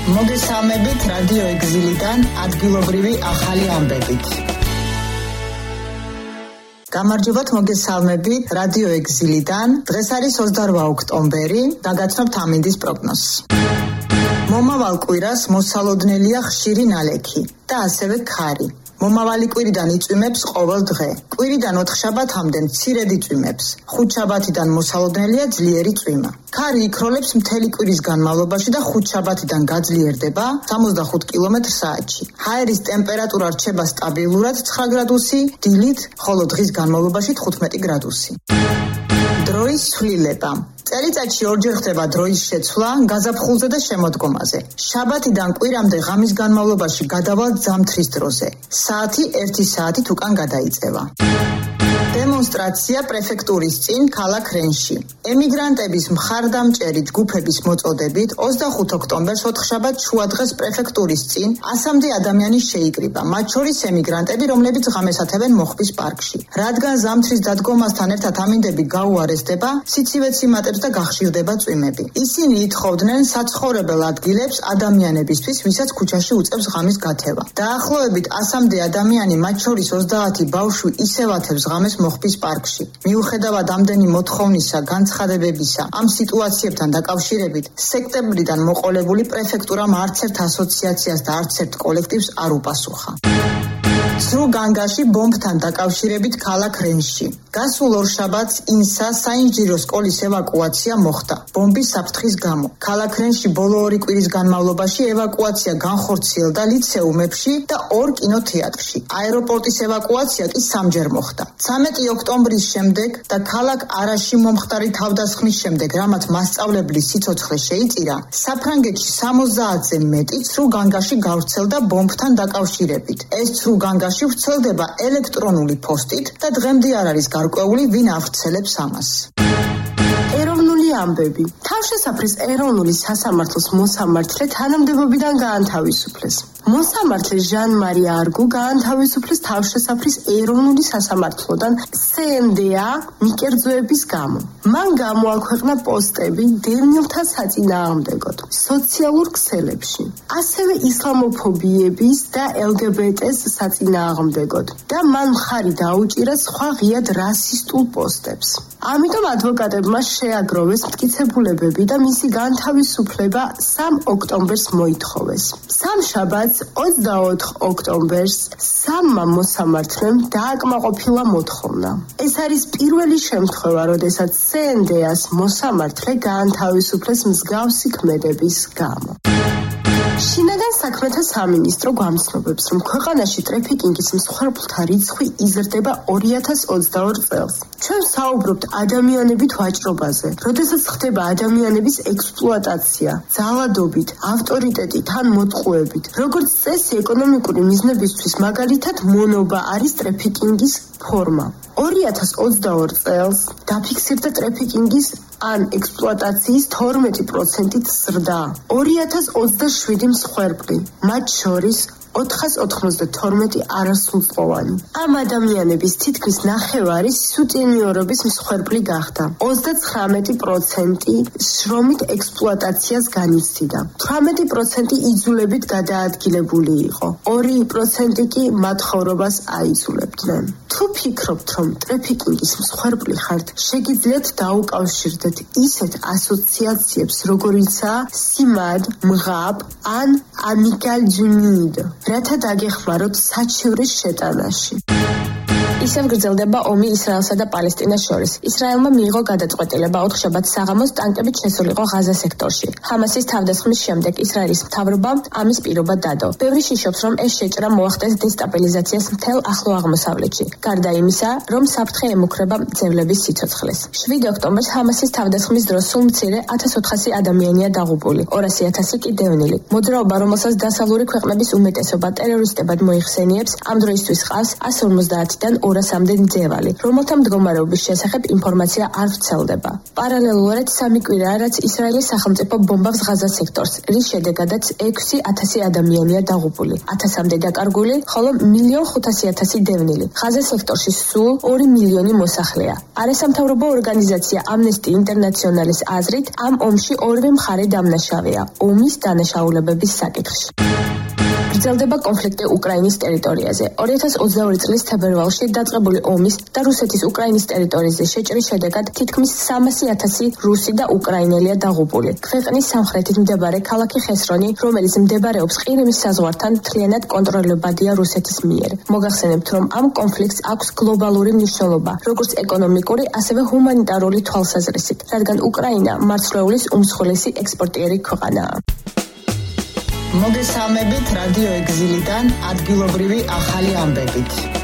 მოგესალმებით რადიო ეგზილიდან ადგილობრივი ახალი ამბებით. გამარჯობათ, მოგესალმებით რადიო ეგზილიდან. დღეს არის 28 ოქტომბერი, დაგაცნობთ ამინდის პროგნოზს. მომავალ კვირას მოსალოდნელია ხშირი ნალექი და ასევე ქარი. მომავალი კვირიდან იწვიმებს ყოველ დღე. კვირიდან 4 შაბათამდე მცირედ იწვიმებს. 5 შაბათიდან მოსალოდნელია ძლიერი წვიმა. ქარი იქროლებს მთელი კვირის განმავლობაში და 5 შაბათიდან გაძლიერდება 65 კმ/სთ. ჰაერის ტემპერატურა რჩება სტაბილურად 9 გრადუსი დილით, ხოლო დღის განმავლობაში 15 გრადუსი. დროის ცვლილება. წელიწადში ორჯერ ხდება დროის შეცვლა გაზაფხულზე და შემოდგომაზე. შაბათიდან კვირამდე ღამის განმავლობაში გადავალთ ზამთრის დროზე. საათი 1 საათით უკან გადაიწევა. დემონსტრაცია პრეფექტურის წინ ქალაქ რენში. ემიგრანტების მხარდამჭერი ჯგუფების მოწოდებით 25 ოქტომბერს 4 შაბათ შუადღეს პრეფექტურის წინ 100-მდე ადამიანი შეიკრიბა, მათ შორის ემიგრანტები, რომლებიც ღამეს ათებენ მოხბის პარკში. რადგან ზამთრის დადგომასთან ერთად ამინდები გაუარესდება, სიცივეც იმატებს და გახშირდება წვიმები. ისინი ითხოვდნენ საცხოვრებელ ადგილებს ადამიანებისთვის, ვისაც ქუჩაში უწევს ღამის გათევა. დაახლოებით 100-მდე ადამიანი, მათ შორის 30 ბავშვი ისევ ათებს ღამეს მოხბის პარკში. მიუხედავად ამდენი მოთხოვნისა, განცხადებებისა, ამ სიტუაციებთან დაკავშირებით, სექტემბრიდან მოყოლებული პრეფექტურამ არც ერთ ასოციაციას და არც ერთ კოლექტივს არ უპასუხა. სრუ განგაში ბომბთან დაკავშირებით ქალაქ რენში. გასულ ორშაბათს ინსა საინჟინრო სკოლის ევაკუაცია მოხდა ბომბის საფრთხის გამო. ქალაქ რენში ბოლო 2 კვირის განმავლობაში ევაკუაცია განხორციელდა ლიცეუმებში და 2 კინოთეატრში. აეროპორტის ევაკუაცია კი 3-ჯერ მოხდა. 13 ოქტომბრის შემდეგ და ქალაქ არაში მომხდარი თავდასხმის შემდეგ, რამაც მასწავლებლის სიცოცხლე შეიწირა, საფრანგეთში 70-ზე მეტი სრუ განგაში გავრცელდა ბომბთან დაკავშირებით. ეს სრუ განგაში ვრცელდება ელექტრონული პოსტით და დღემდე არ არის გარკვეული, ვინ ავრცელებს ამას. ეროვნული ამბები. თავშესაფრის ეროვნული სასამართლოს მოსამართლე თანამდებობიდან გაანთავისუფლეს. მოსამართლე ჟან-მარი არგუ გაანთავისუფლეს თავშესაფრის ეროვნული სასამართლოდან CNDA მიკერძოების გამო. მან გამოაქვეყნა პოსტები დევნილთა საწინააღმდეგოდ სოციალურ ქსელებში, ასევე ისლამოფობიების და LGBT-ს საწინააღმდეგოდ და მან მხარი დაუჭირა სხვა ღიად რასისტულ პოსტებს. ამიტომ ადვოკატებმა შეაგროვეს მტკიცებულებები და მისი განთავისუფლება 3 ოქტომბერს მოითხოვეს. სამშაბათს 24 ოქტომბერს 3-მა მოსამართლემ დააკმაყოფილა მოთხოვნა. ეს არის პირველი შემთხვევა, როდესაც CNDA-ს მოსამართლე გაანთავისუფლეს მსგავსი ქმედების გამო. შინაგან საქმეთა სამინისტრო გვამცნობებს, რომ ქვეყანაში ტრაფიკინგის მსხვერპლთა რიცხვი იზრდება 2022 წელს. ჩვენ საუბრობთ ადამიანებით ვაჭრობაზე, როდესაც ხდება ადამიანების ექსპლუატაცია, ძალადობით, ავტორიტეტით ან მოტყუებით. როგორც წესი, ეკონომიკური მიზნებისთვის, მაგალითად, მონობა არის ტრაფიკინგის ფორმა. 2022 წელს დაფიქსირდა ტრაფიკინგის ან ექსპლუატაციის 12%-ით ზრდა. 2027 მსხვერპლი, მათ შორის 492 არასრულწლოვანი. ამ ადამიანების თითქმის ნახევარი სუტენიორობის მსხვერპლი გახდა. 39% შრომით ექსპლუატაციას განიცდიდა. 18% იძულებით გადაადგილებული იყო. 2% კი მათხოვრობას აიძულებდნენ. თუ ფიქრობთ, რომ ტრაფიკინგის მსხვერპლი ხართ, შეგიძლიათ დაუკავშირდეთ ისეთ ასოციაციებს, როგორიცაა CIMAD, MGAP ან Amicale du Nid, რათა დაგეხმაროთ საჩივრის შეტანაში. ისევ გრძელდება ომი ისრაელსა და პალესტინას შორის. ისრაელმა მიიღო გადაწყვეტილება 4 შაბათს საღამოს ტანკებით შესულიყო ღაზა სექტორში. ჰამასის თავდასხმის შემდეგ ისრაელის მთავრობამ ამის პირობა დადო. ბევრი შიშობს, რომ ეს შეჭრა მოახდენს დესტაბილიზაციას მთელ ახლო აღმოსავლეთში. გარდა იმისა, რომ საფრთხე ემუქრება მძევლების სიცოცხლეს. 7 ოქტომბერს ჰამასის თავდასხმის დროს სულ მცირე 1400 ადამიანია დაღუპული, 200,000 კი დევნილი. მოძრაობა, რომელსაც დასავლური ქვეყნების უმეტესობა ტერორისტებად მოიხსენიებს, ამ დროისთვის ყავს 150-დან 200-მდე მძევალი, რომელთა მდგომარეობის შესახებ ინფორმაცია არ ვრცელდება. პარალელურად 3 კვირაა, რაც ისრაელის სახელმწიფო ბომბავს ღაზას სექტორს, რის შედეგადაც 6,000 ადამიანია დაღუპული, 1000-მდე დაკარგული, ხოლო 1,500,000 დევნილი. ღაზას სექტორში სულ 2 მილიონი მოსახლეა. არასამთავრობო ორგანიზაცია Amnesty International-ის აზრით, ამ ომში ორივე მხარე დამნაშავეა ომის დანაშაულებების საკითხში. გრძელდება კონფლიქტი უკრაინის ტერიტორიაზე. 2022 წლის თებერვალში დაწყებული ომის და რუსეთის უკრაინის ტერიტორიაზე შეჭრის შედეგად თითქმის 300,000 რუსი და უკრაინელია დაღუპული. ქვეყნის სამხრეთით მდებარე ქალაქი ხესრონი, რომელიც მდებარეობს ყირიმის საზღვართან, მთლიანად კონტროლებადია რუსეთის მიერ. მოგახსენებთ, რომ ამ კონფლიქტს აქვს გლობალური მნიშვნელობა, როგორც ეკონომიკური, ასევე ჰუმანიტარული თვალსაზრისით, რადგან უკრაინა მარცვლეულის უმსხვილესი ექსპორტიერი ქვეყანაა. მოგესალმებით რადიო ეგზილიდან ადგილობრივი ახალი ამბებით.